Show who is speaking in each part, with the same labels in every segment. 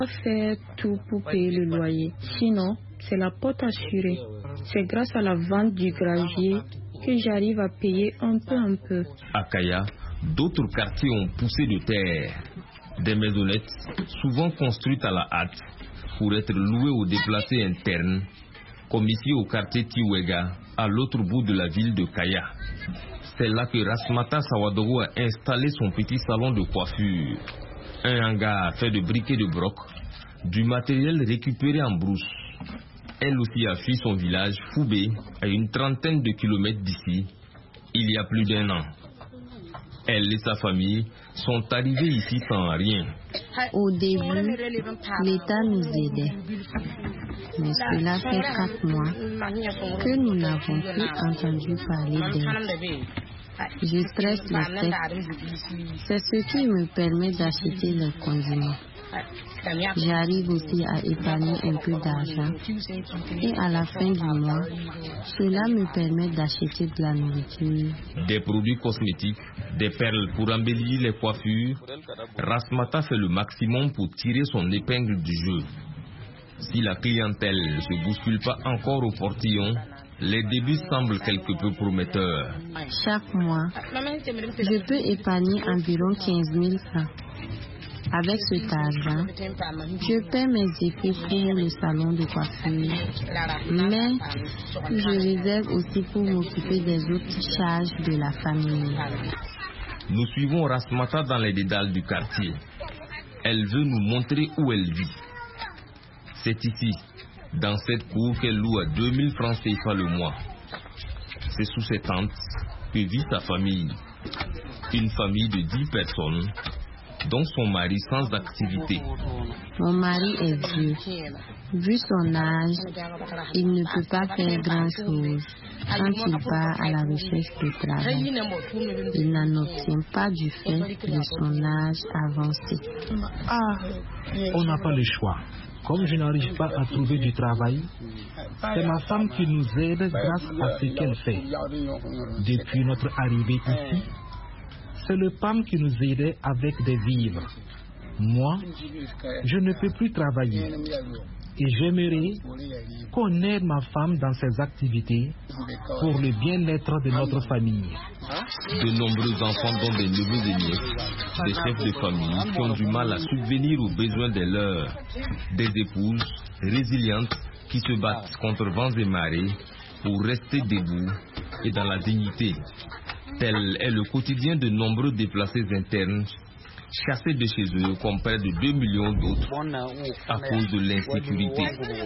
Speaker 1: Faire tout pour payer le loyer. Sinon, c'est la porte assurée. C'est grâce à la vente du gravier que j'arrive à payer un peu.
Speaker 2: À Kaya, d'autres quartiers ont poussé de terre. Des maisonnettes, souvent construites à la hâte, pour être louées aux déplacés internes, comme ici au quartier Tiwega, à l'autre bout de la ville de Kaya. C'est là que Rasmata Sawadogo a installé son petit salon de coiffure. Un hangar fait de briquets de broc, du matériel récupéré en brousse. Elle aussi a fui son village, Foubé, à une trentaine de kilomètres d'ici, il y a plus d'1 an. Elle et sa famille sont arrivés ici sans rien.
Speaker 3: Au début, l'État nous aidait. Mais cela fait 4 mois que nous n'avons plus entendu parler d'elle. Je stresse le fait. C'est ce qui me permet d'acheter les condiments. J'arrive aussi à épargner un peu d'argent. Et à la fin du mois, cela me permet d'acheter de la nourriture.
Speaker 2: Des produits cosmétiques, des perles pour embellir les coiffures. Rasmata fait le maximum pour tirer son épingle du jeu. Si la clientèle ne se bouscule pas encore au portillon, les débuts semblent quelque peu prometteurs.
Speaker 3: Chaque mois, je peux épargner environ 15 000 francs. Avec cet argent, je paie mes épices pour le salon de coiffure. Mais je réserve aussi pour m'occuper des autres charges de la famille.
Speaker 2: Nous suivons Rasmata dans les dédales du quartier. Elle veut nous montrer où elle vit. C'est ici, dans cette cour qu'elle loue à 2000 francs CFA le mois. C'est sous cette tente que vit sa famille. Une famille de 10 personnes, dont son mari sans activité.
Speaker 3: Mon mari est vieux. Vu son âge, il ne peut pas faire grand-chose. Quand il part à la recherche de travail, il n'en obtient pas du fait de son âge avancé.
Speaker 4: On n'a pas le choix. Comme je n'arrive pas à trouver du travail, c'est ma femme qui nous aide grâce à ce qu'elle fait. Depuis notre arrivée ici, c'est le PAM qui nous aidait avec des vivres. Moi, je ne peux plus travailler. Et j'aimerais qu'on aide ma femme dans ses activités pour le bien-être de notre famille.
Speaker 2: De nombreux enfants, dont des neveux et nièces, des chefs de famille qui ont du mal à subvenir aux besoins des leurs, des épouses résilientes qui se battent contre vents et marées pour rester debout et dans la dignité. Tel est le quotidien de nombreux déplacés internes, chassés de chez eux comme près de 2 millions d'autres à cause de l'insécurité.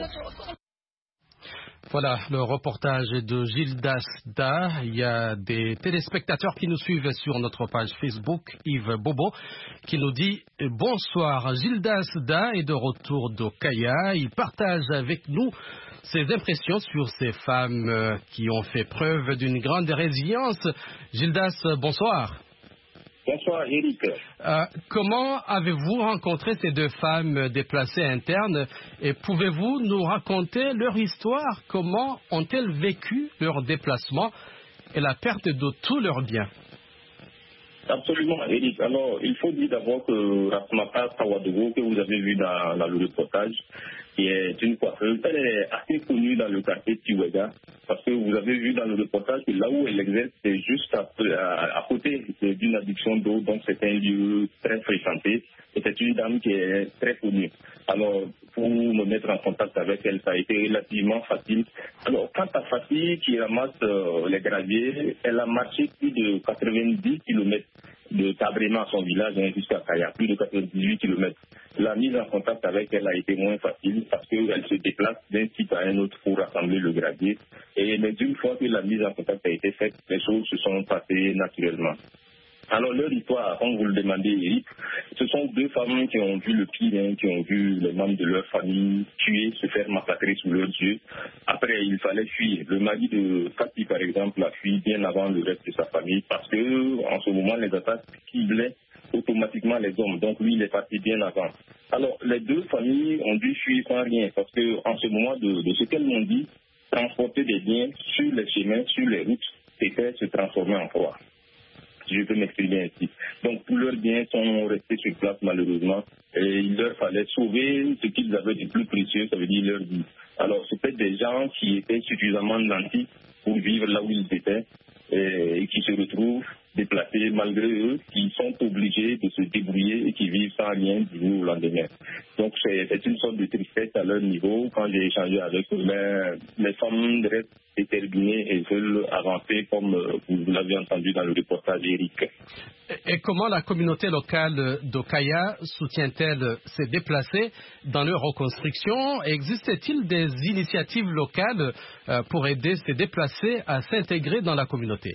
Speaker 5: Voilà le reportage de Gildas Da. Il y a des téléspectateurs qui nous suivent sur notre page Facebook, Yves Bobo, qui nous dit « Bonsoir, Gildas Da est de retour de Kaya. Il partage avec nous ses impressions sur ces femmes qui ont fait preuve d'une grande résilience. » Gildas, bonsoir.
Speaker 6: Bonsoir, Eric.
Speaker 5: Comment avez-vous rencontré ces 2 femmes déplacées internes et pouvez-vous nous raconter leur histoire? Comment ont-elles vécu leur déplacement et la perte de tous leurs biens?
Speaker 6: Absolument, Eric. Alors, il faut dire d'abord que Rasmata Sawadogo, que vous avez vu dans le reportage, qui est une coiffeuse, elle est assez connue dans le quartier Tiwega, parce que vous avez vu dans le reportage que là où elle exerce, c'est juste à côté d'une adduction d'eau, donc c'est un lieu très fréquenté, et c'est une dame qui est très connue. Alors, pour me mettre en contact avec elle, ça a été relativement facile. Alors, quant à Fatih qui ramasse les graviers, elle a marché plus de 90 km de Tabrema à son village jusqu'à Kaya, plus de 98 km. La mise en contact avec elle a été moins facile parce qu'elle se déplace d'un site à un autre pour rassembler le gravier. Mais d'une fois que la mise en contact a été faite, les choses se sont passées naturellement. Alors leur histoire, comme vous le demandez, Eric, ce sont 2 femmes qui ont vu le pire, qui ont vu les membres de leur famille tués, se faire massacrer sous leurs yeux. Après, il fallait fuir. Le mari de Fatih, par exemple, a fui bien avant le reste de sa famille parce que, en ce moment, les attaques ciblaient automatiquement les hommes. Donc lui, il est parti bien avant. Alors, les 2 familles ont dû fuir sans rien parce que, en ce moment, de ce qu'elles m'ont dit, transporter des biens sur les chemins, sur les routes, c'était se transformer en proie. si je peux m'exprimer ainsi. Donc tous leurs biens sont restés sur place malheureusement et il leur fallait sauver ce qu'ils avaient de plus précieux, ça veut dire leur vie. Alors c'était des gens qui étaient suffisamment nantis pour vivre là où ils étaient et qui se retrouvent déplacés malgré eux, qui sont obligés de se débrouiller et qui vivent sans rien du jour au lendemain. Donc c'est une sorte de tristesse à leur niveau. Quand j'ai échangé avec eux, les femmes restent déterminées et veulent avancer comme vous l'avez entendu dans le reportage d'Éric.
Speaker 5: Et comment la communauté locale d'Okaya soutient-elle ces déplacés dans leur reconstruction? Existe-t-il des initiatives locales pour aider ces déplacés à s'intégrer dans la communauté?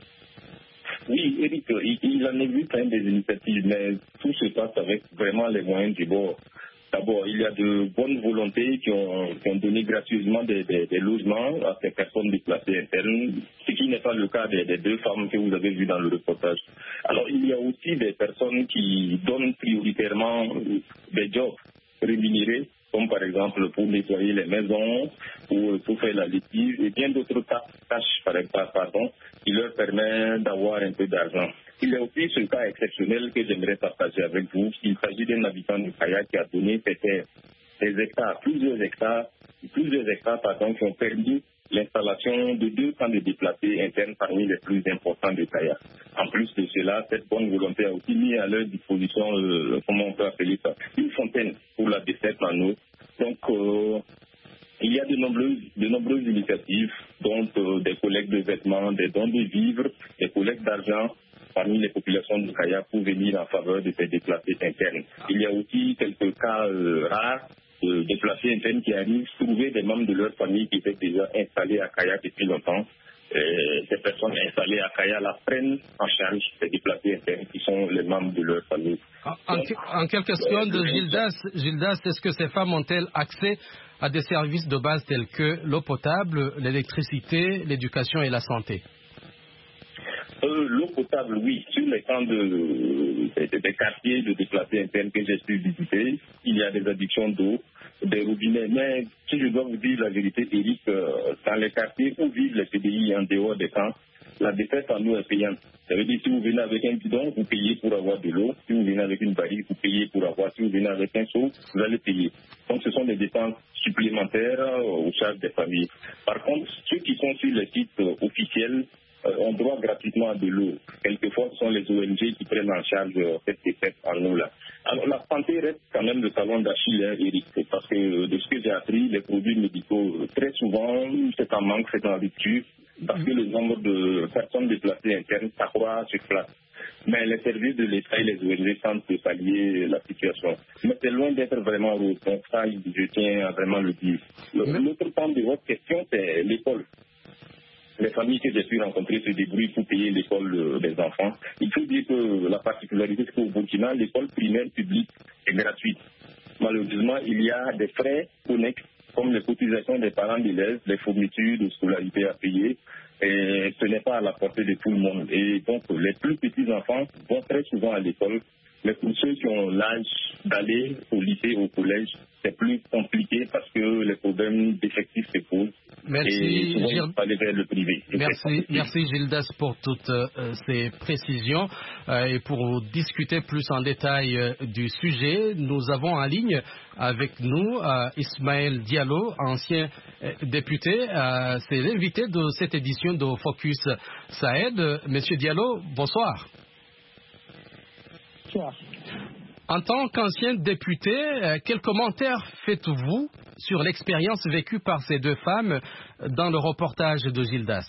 Speaker 6: Oui, Eric, il en existe des initiatives, mais tout se passe avec vraiment les moyens du bord. D'abord, il y a de bonnes volontés qui ont donné gracieusement des logements à ces personnes déplacées internes, ce qui n'est pas le cas des deux femmes que vous avez vues dans le reportage. Alors, il y a aussi des personnes qui donnent prioritairement des jobs rémunérés, comme par exemple pour nettoyer les maisons, pour faire la lessive et bien d'autres tâches, qui leur permettent d'avoir un peu d'argent. Il y a aussi ce cas exceptionnel que j'aimerais partager avec vous. Il s'agit d'un habitant de Kaya qui a donné plusieurs hectares qui ont permis l'installation de 2 camps de déplacés internes parmi les plus importants de Kaya. En plus de cela, cette bonne volonté a aussi mis à leur disposition, comment on peut appeler ça, une fontaine pour la desserte en eau. Donc, il y a de nombreuses initiatives, dont des collectes de vêtements, des dons de vivres, des collectes d'argent parmi les populations de Kaya pour venir en faveur de ces déplacés internes. Il y a aussi quelques cas rares de déplacés internes qui arrivent trouver des membres de leur famille qui étaient déjà installés à Kaya depuis longtemps. Ces personnes installées à Kaya la prennent en charge ces déplacés internes qui sont les membres de leur famille.
Speaker 5: En quelques secondes, Gildas, est-ce que ces femmes ont-elles accès à des services de base tels que l'eau potable, l'électricité, l'éducation et la santé?
Speaker 6: L'eau potable, oui. Sur les camps des quartiers de déplacés internes que j'ai pu visiter, il y a des addictions d'eau, des robinets. Mais si je dois vous dire la vérité, Eric, dans les quartiers où vivent les CDI en dehors des camps, la défaite en eau est payante. Ça veut dire si vous venez avec un bidon, vous payez pour avoir de l'eau. Si vous venez avec une barrique, vous payez pour avoir. Si vous venez avec un seau, vous allez payer. Donc ce sont des dépenses supplémentaires aux charges des familles. Par contre, ceux qui sont sur les sites officiels ont droit gratuitement à de l'eau. Quelquefois, ce sont les ONG qui prennent en charge cette défaite en eau-là. Alors, la santé reste quand même le talon d'Achille, Eric, parce que de ce que j'ai appris, les produits médicaux, très souvent, c'est en manque, c'est en rupture, parce que le nombre de personnes déplacées internes s'accroît sur place. Mais les services de l'État et les ONG tentent de pallier la situation. Mais c'est loin d'être vraiment rose. Donc ça, je tiens à vraiment le dire. L'autre point de votre question, c'est l'école. Les familles que j'ai pu rencontrer se débrouillent pour payer l'école des enfants. Il faut dire que la particularité, c'est qu'au Burkina, l'école primaire publique est gratuite. Malheureusement, il y a des frais connexes, comme les cotisations des parents d'élèves, les fournitures de scolarité à payer. Et ce n'est pas à la portée de tout le monde. Et donc, les plus petits enfants vont très souvent à l'école. Mais pour ceux qui ont l'âge d'aller au lycée, au collège, c'est plus compliqué parce que les problèmes d'effectifs se posent.
Speaker 5: Merci,
Speaker 6: le privé.
Speaker 5: Merci Gildas pour toutes ces précisions. Et pour discuter plus en détail du sujet, nous avons en ligne avec nous Ismaël Diallo, ancien député. C'est l'invité de cette édition de Focus Sahel. Monsieur Diallo, bonsoir.
Speaker 7: Bonsoir.
Speaker 5: En tant qu'ancien député, quel commentaire faites-vous sur l'expérience vécue par ces deux femmes dans le reportage de Gildas?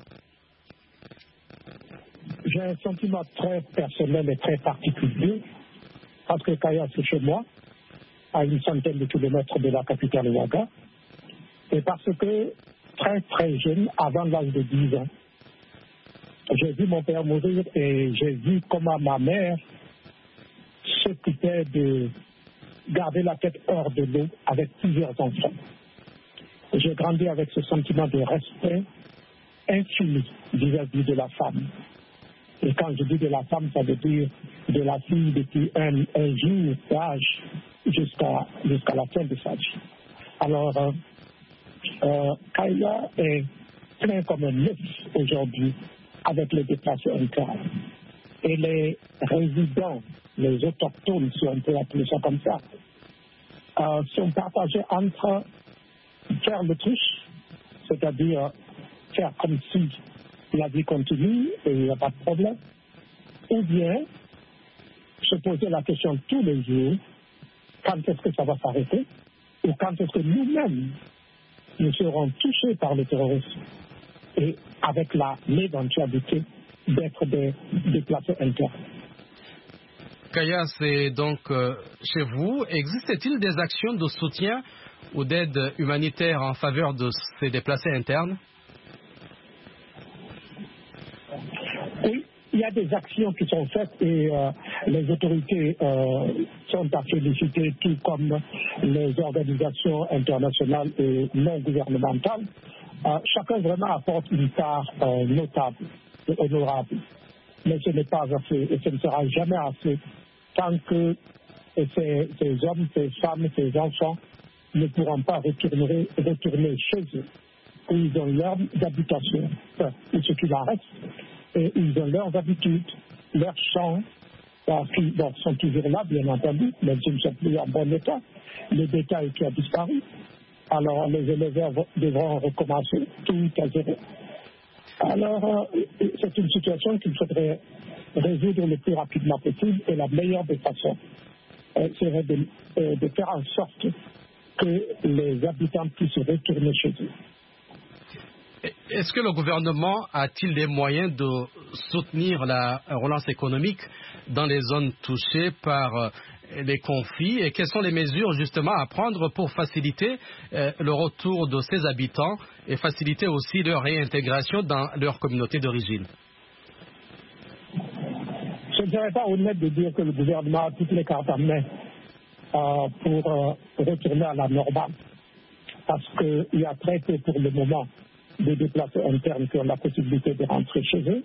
Speaker 7: J'ai un sentiment très personnel et très particulier parce que Kaya, c'est chez moi, à une centaine de kilomètres de la capitale Ouaga, et parce que très très jeune, avant l'âge de 10 ans, j'ai vu mon père mourir et j'ai vu comment ma mère s'occupait de garder la tête hors de l'eau avec plusieurs enfants. J'ai grandi avec ce sentiment de respect infini vis-à-vis de la femme. Et quand je dis de la femme, ça veut dire de la fille depuis un jour d'âge jusqu'à la fin de sa vie. Alors, Kaya est plein comme un œuf aujourd'hui avec les déplacés internes. et les résidents, les autochtones, si on peut appeler ça comme ça, sont partagés entre faire l'autruche, c'est-à-dire faire comme si la vie continue et il n'y a pas de problème, ou bien se poser la question tous les jours, quand est-ce que ça va s'arrêter, ou quand est-ce que nous-mêmes nous serons touchés par le terrorisme, et avec l'éventualité d'être des déplacés internes.
Speaker 5: Kaya, c'est donc chez vous. Existe-t-il des actions de soutien ou d'aide humanitaire en faveur de ces déplacés internes?
Speaker 7: Oui, il y a des actions qui sont faites et les autorités sont à féliciter, tout comme les organisations internationales et non gouvernementales. Chacun vraiment apporte une part notable et honorable. Mais ce n'est pas assez et ce ne sera jamais assez tant que ces hommes, ces femmes, ces enfants ne pourront pas retourner chez eux, où ils ont leurs habitations, ou ce qu'il en reste, et ils ont leurs habitudes, leurs champs, qui sont toujours là, bien entendu, même s'ils ne sont plus en bon état, le bétail qui a disparu. Alors les éleveurs devront recommencer tout à zéro. Alors c'est une situation qu'il faudrait résoudre le plus rapidement possible et la meilleure des façons serait de faire en sorte que les habitants puissent retourner chez eux.
Speaker 5: Est-ce que le gouvernement a-t-il les moyens de soutenir la relance économique dans les zones touchées par les conflits et quelles sont les mesures justement à prendre pour faciliter le retour de ces habitants et faciliter aussi leur réintégration dans leur communauté d'origine?
Speaker 7: Je ne serais pas honnête de dire que le gouvernement a toutes les cartes en main pour retourner à la normale, parce qu'il y a très peu pour le moment de déplacés internes qui ont la possibilité de rentrer chez eux.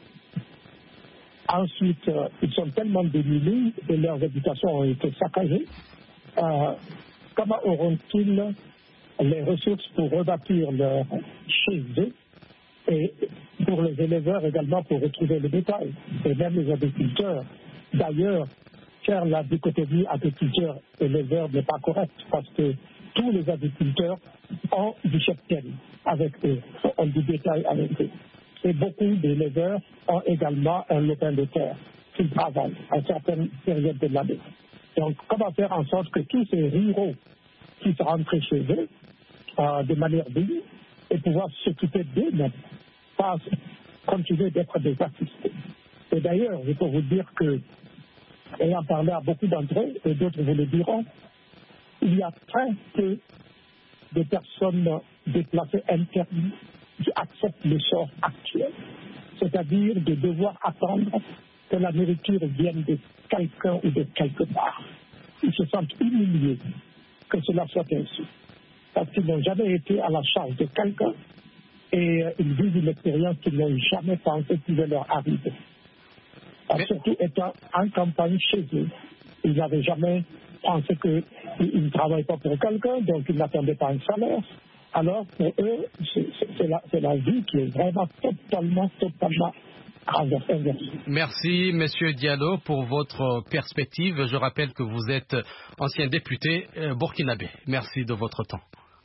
Speaker 7: Ensuite, ils sont tellement démunis et leurs habitations ont été saccagées. Comment auront-ils les ressources pour rebâtir chez eux et pour les éleveurs également pour retrouver le bétail et même les agriculteurs? D'ailleurs, faire la dichotomie agriculteurs-éleveurs n'est pas correct parce que tous les agriculteurs ont du cheptel avec eux, ont du bétail avec eux. Et beaucoup d'éleveurs ont également un lopin de terre qu'ils travaillent à certaines périodes de l'année. Donc, comment faire en sorte que tous ces ruraux qui sont rentrés chez eux de manière digne et pouvoir s'occuper d'eux-mêmes, pas continuer d'être des assistés. Et d'ailleurs, je peux vous dire que, ayant parlé à beaucoup d'entre eux, et d'autres vous le diront, il y a très peu de personnes déplacées internes qui acceptent le sort actuel, c'est-à-dire de devoir attendre que la nourriture vienne de quelqu'un ou de quelque part. Ils se sentent humiliés que cela soit ainsi, parce qu'ils n'ont jamais été à la charge de quelqu'un et ils vivent une expérience qu'ils n'ont jamais pensé pouvait leur arriver. Surtout étant en campagne chez eux, ils n'avaient jamais pensé qu'ils ne travaillent pas pour quelqu'un, donc ils n'attendaient pas un salaire. Alors pour eux, c'est la vie qui est vraiment totalement inversée.
Speaker 5: Merci, Monsieur Diallo, pour votre perspective. Je rappelle que vous êtes ancien député burkinabé. Merci de votre temps.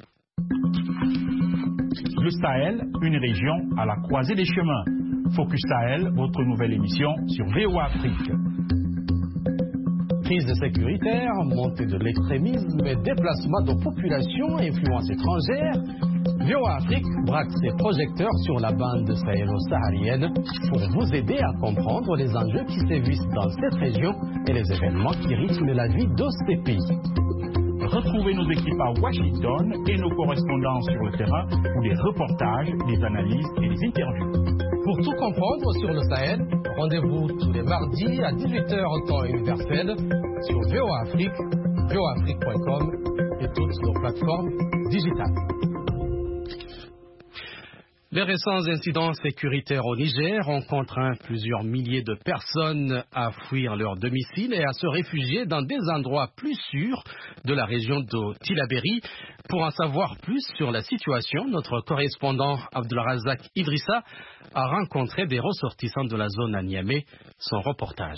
Speaker 8: Le Sahel, une région à la croisée des chemins. Focus Sahel, votre nouvelle émission sur VOA Afrique.
Speaker 5: Crise sécuritaire, montée de l'extrémisme et déplacement de populations, influence étrangère, VOA Afrique braque ses projecteurs sur la bande sahélo-saharienne pour vous aider à comprendre les enjeux qui sévissent dans cette région et les événements qui rythment la vie de ces pays.
Speaker 8: Retrouvez nos équipes à Washington et nos correspondants sur le terrain pour des reportages, des analyses et des interviews.
Speaker 5: Pour tout comprendre sur le Sahel, rendez-vous tous les mardis à 18h temps universel sur VOA Afrique, voaafrique.com et toutes nos plateformes digitales. Les récents incidents sécuritaires au Niger ont contraint plusieurs milliers de personnes à fuir leur domicile et à se réfugier dans des endroits plus sûrs de la région de Tillabéri. pour en savoir plus sur la situation, notre correspondant Abdulrazak Idrissa a rencontré des ressortissants de la zone à Niamey. Son reportage.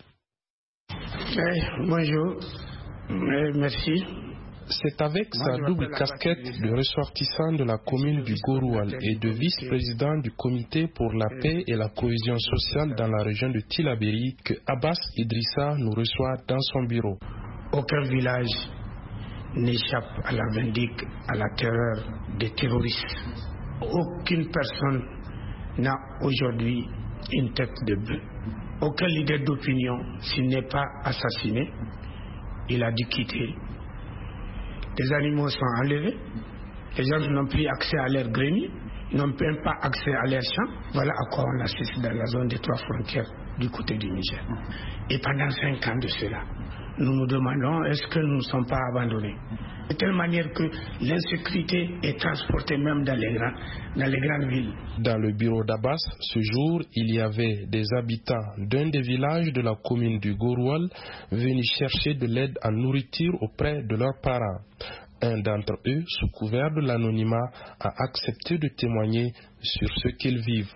Speaker 9: Bonjour, merci.
Speaker 10: C'est avec sa double casquette de ressortissant de la commune du Goroual et de vice-président du comité pour la paix et la cohésion sociale dans la région de Tillabéri que Abbas Idrissa nous reçoit dans son bureau.
Speaker 9: Aucun village n'échappe à la vindicte, à la terreur des terroristes. Aucune personne n'a aujourd'hui une tête de bœuf. Aucun leader d'opinion, s'il n'est pas assassiné, il a dû quitter. Les animaux sont enlevés, les gens n'ont plus accès à leur grenier, ils n'ont même pas accès à leurs champs. Voilà à quoi on assiste dans la zone des 3 frontières du côté du Niger. Et pendant 5 ans de cela, nous nous demandons est-ce que nous ne sommes pas abandonnés. De telle manière que l'insécurité est transportée même dans les grandes villes.
Speaker 10: Dans le bureau d'Abbas, ce jour, il y avait des habitants d'un des villages de la commune du Goroual venus chercher de l'aide en nourriture auprès de leurs parents. Un d'entre eux, sous couvert de l'anonymat, a accepté de témoigner sur ce qu'ils vivent.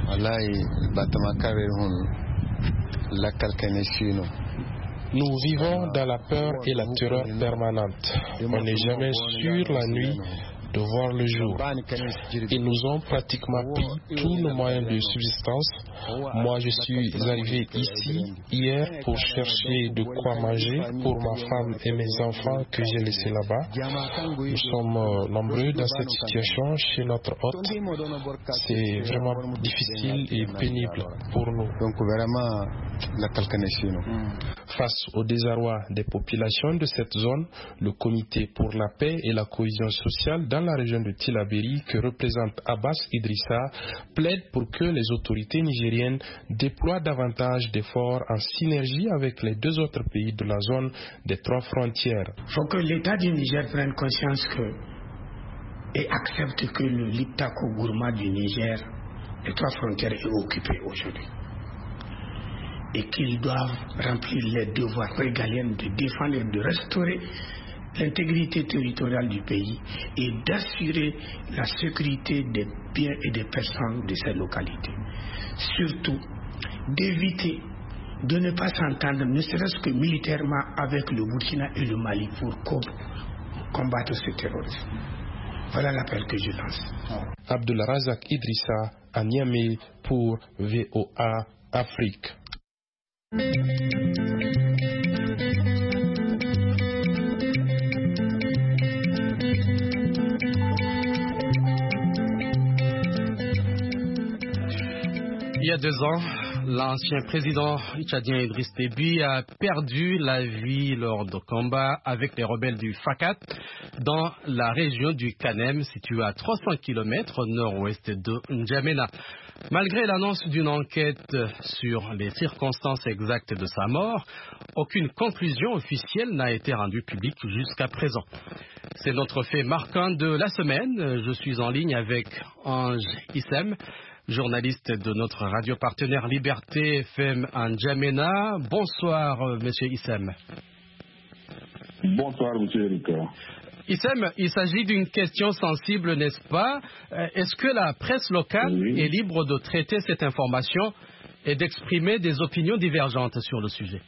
Speaker 10: Nous vivons dans la peur et la terreur permanente. On n'est jamais sûr la nuit de voir le jour. Ils nous ont pratiquement pris tous nos moyens de subsistance. Moi, je suis arrivé ici hier pour chercher de quoi manger pour ma femme et mes enfants que j'ai laissés là-bas. Nous sommes nombreux dans cette situation chez notre hôte. C'est vraiment difficile et pénible pour nous. Face au désarroi des populations de cette zone, le comité pour la paix et la cohésion sociale dans la région de Tillabéri, que représente Abbas Idrissa, plaide pour que les autorités nigériennes déploient davantage d'efforts en synergie avec les 2 autres pays de la zone des 3 frontières.
Speaker 9: Il faut que l'État du Niger prenne conscience et accepte que le Liptako Gourma du Niger, les 3 frontières, est occupé aujourd'hui. Et qu'ils doivent remplir les devoirs régaliens de défendre et de restaurer l'intégrité territoriale du pays et d'assurer la sécurité des biens et des personnes de ces localités. Surtout, d'éviter de ne pas s'entendre, ne serait-ce que militairement, avec le Burkina et le Mali pour combattre ce terrorisme. Voilà l'appel que je lance.
Speaker 10: Abdulrazak Idrissa à Niamey pour VOA Afrique.
Speaker 5: Il y a 2 ans, l'ancien président tchadien Idriss Déby a perdu la vie lors de combats avec les rebelles du FACAT dans la région du Kanem, située à 300 km au nord-ouest de N'Djamena. Malgré l'annonce d'une enquête sur les circonstances exactes de sa mort, aucune conclusion officielle n'a été rendue publique jusqu'à présent. C'est notre fait marquant de la semaine. Je suis en ligne avec Ange Issem, journaliste de notre radio partenaire Liberté FM en N'Djamena. Bonsoir, monsieur Issem.
Speaker 11: Bonsoir, monsieur Eric.
Speaker 5: Issem, il s'agit d'une question sensible, n'est-ce pas? Est-ce que la presse locale est libre de traiter cette information et d'exprimer des opinions divergentes sur le sujet?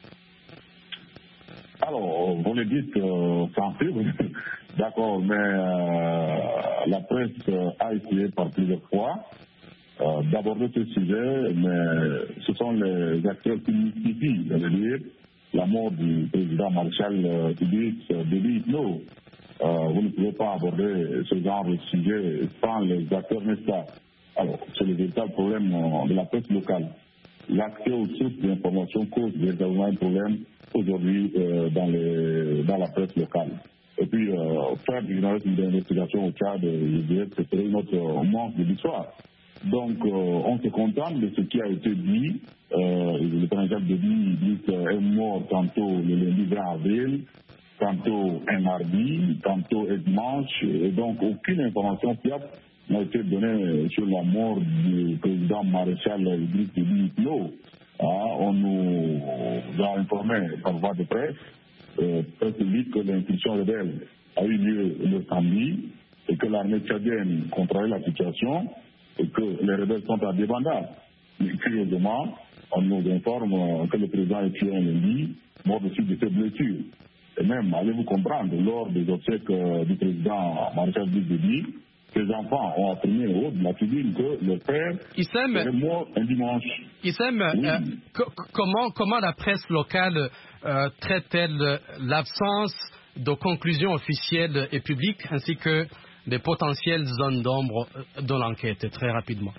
Speaker 11: Alors, vous le dites sensible, d'accord, mais la presse a essayé par plusieurs fois d'aborder ce sujet, mais ce sont les acteurs qui mystifient, je veux dire, la mort du président Marshal Idriss Déby. Vous ne pouvez pas aborder ce genre de sujet sans les acteurs, n'est-ce pas? Alors, c'est le véritable problème de la presse locale. L'accès aux sources d'information cause véritablement un problème aujourd'hui dans la presse locale. Et puis, faire du journalisme d'investigation au Tchad, je dirais que c'est notre manque de l'histoire. Donc, on se contente de ce qui a été dit. Le président Déby dit qu'elle est mort tantôt le lundi 20 avril, tantôt un mardi, tantôt un dimanche, et donc aucune information fiable n'a été donnée sur la mort du président maréchal Idriss Déby. On nous a informé par voie de presse publique que l'intuition rebelle a eu lieu le samedi et que l'armée tchadienne contrôlait la situation et que les rebelles sont à débandade. Mais curieusement, on nous informe que le président est tué un lundi, mort de suite de ses blessures. Et même, allez-vous comprendre, lors des obsèques du président Maréchal Déby, ses enfants ont affirmé au haut de la tribune que le père est mort un dimanche.
Speaker 5: Issem, comment la presse locale traite-t-elle l'absence de conclusions officielles et publiques ainsi que des potentielles zones d'ombre de l'enquête, très rapidement?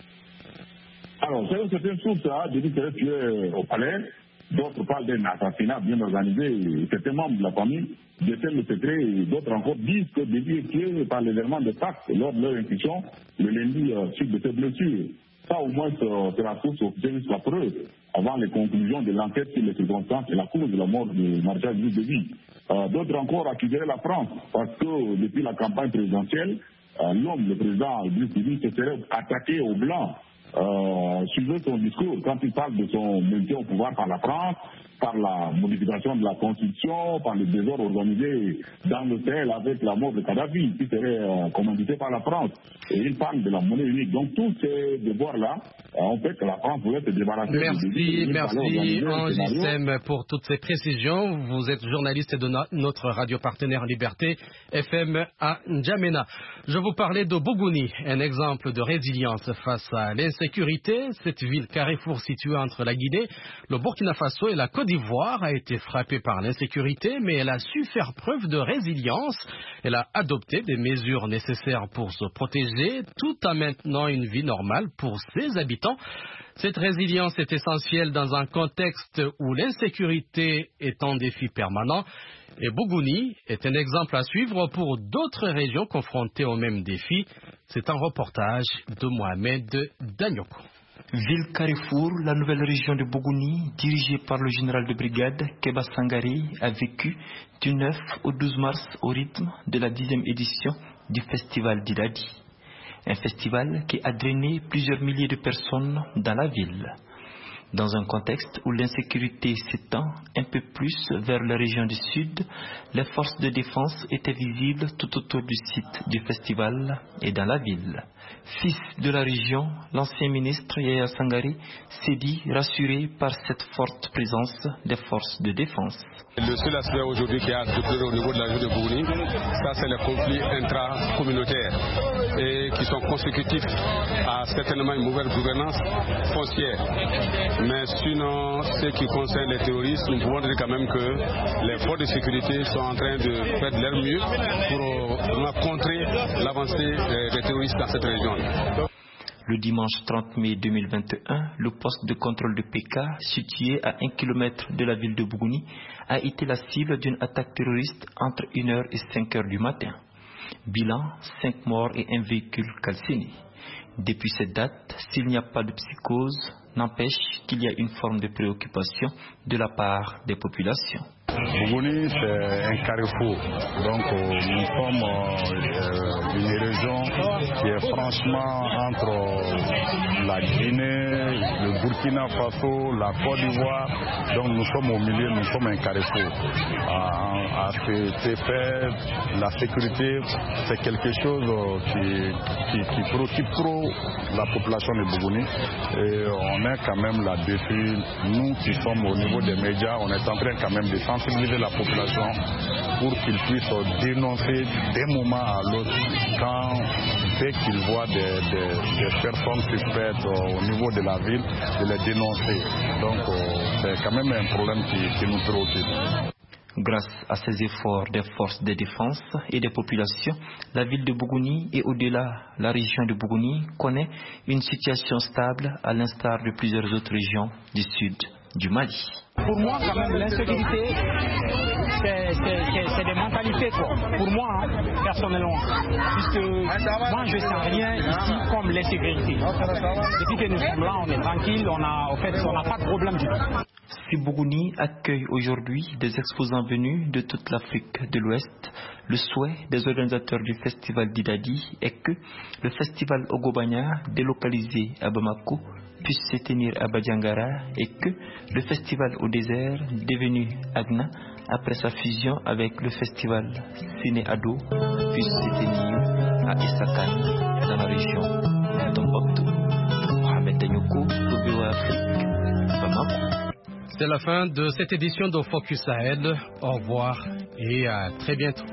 Speaker 11: Alors, selon certaines sources, Déby serait tué au palais. D'autres parlent d'un assassinat bien organisé. Certains membres de la famille détiennent le secret et d'autres encore disent que Déby est tué par les éléments de Pâques lors de leur intuition le lundi suite de ses blessures. Ça, au moins, c'est la source officielle jusqu'à preuve avant les conclusions de l'enquête sur les circonstances et la cause de la mort du maréchal Déby. D'autres encore accuseraient la France parce que depuis la campagne présidentielle, le président Déby se serait attaqué aux Blancs. Suivez son discours quand il parle de son maintien au pouvoir par la France, par la modification de la Constitution, par le désordre organisé dans le Sahel avec la mort de Kadhafi qui serait commandité par la France. Et il parle de la monnaie unique. Donc tous ces devoirs-là ont fait que la France voulait se débarrasser
Speaker 5: Merci Angisem pour toutes ces précisions. Vous êtes journaliste de notre radio partenaire Liberté FM à N'Djamena. Je vous parlais de Bougouni, un exemple de résilience face à l'insécurité. Cette ville carrefour située entre la Guinée, le Burkina Faso et la Côte d'Ivoire a été frappée par l'insécurité, mais elle a su faire preuve de résilience. Elle a adopté des mesures nécessaires pour se protéger, tout en maintenant une vie normale pour ses habitants. Cette résilience est essentielle dans un contexte où l'insécurité est un défi permanent. Et Bougouni est un exemple à suivre pour d'autres régions confrontées au même défi. C'est un reportage de Mohamed Danyoko.
Speaker 12: Ville Carrefour, la nouvelle région de Bougouni, dirigée par le général de brigade Keba Sangari, a vécu du 9 au 12 mars au rythme de la 10e édition du festival d'Idadi. Un festival qui a drainé plusieurs milliers de personnes dans la ville. Dans un contexte où l'insécurité s'étend un peu plus vers la région du sud, les forces de défense étaient visibles tout autour du site du festival et dans la ville. Fils de la région, l'ancien ministre Yaya Sangari s'est dit rassuré par cette forte présence des forces de défense.
Speaker 13: Le seul aspect aujourd'hui qui a déploré au niveau de la région de Bougouni, ça c'est les conflits intracommunautaires et qui sont consécutifs à certainement une mauvaise gouvernance foncière. Mais sinon, ce qui concerne les terroristes, nous pouvons dire quand même que les forces de sécurité sont en train de faire de leur mieux pour contrer l'avancée des terroristes dans cette région.
Speaker 12: Le dimanche 30 mai 2021, le poste de contrôle de PK, situé à 1 km de la ville de Bougouni, a été la cible d'une attaque terroriste entre 1h et 5h du matin. Bilan, 5 morts et un véhicule calciné. Depuis cette date, s'il n'y a pas de psychose, n'empêche qu'il y a une forme de préoccupation de la part des populations.
Speaker 14: Bougouni, c'est un carrefour. Donc, nous sommes une région qui est franchement entre la Guinée, le Burkina Faso, la Côte d'Ivoire. Donc, nous sommes au milieu, nous sommes un carrefour. À cet effet, la sécurité, c'est quelque chose qui préoccupe trop la population de Bougouni. Et on est quand même là-dessus. Nous qui sommes au niveau des médias, on est en train quand même de sensibiliser la population pour qu'ils puissent dénoncer d'un moment à l'autre dès qu'ils voient des personnes suspectes au niveau de la ville, de les dénoncer. Donc c'est quand même un problème qui nous préoccupe.
Speaker 12: Grâce à ces efforts des forces de défense et des populations, la ville de Bougouni et au-delà la région de Bougouni connaît une situation stable à l'instar de plusieurs autres régions du sud du Mali.
Speaker 15: Pour moi, quand même, l'insécurité, c'est des mentalités, quoi. Pour moi, personnellement. Puisque moi, je ne sens rien ici comme l'insécurité. Depuis que nous sommes là, on est tranquille, on n'a pas de problème du tout.
Speaker 12: Si Bougouni accueille aujourd'hui des exposants venus de toute l'Afrique de l'Ouest, le souhait des organisateurs du festival d'Idadi est que le festival Ogobanya, délocalisé à Bamako, puisse se tenir à Badiangara et que le festival au désert, devenu Agna, après sa fusion avec le festival Ciné Ado, puisse se tenir à Essakan, dans la région de Tombouctou. Mohamed Danyoko, VOA Afrique, Bamako.
Speaker 5: C'est la fin de cette édition de Focus Sahel. Au revoir et à très bientôt.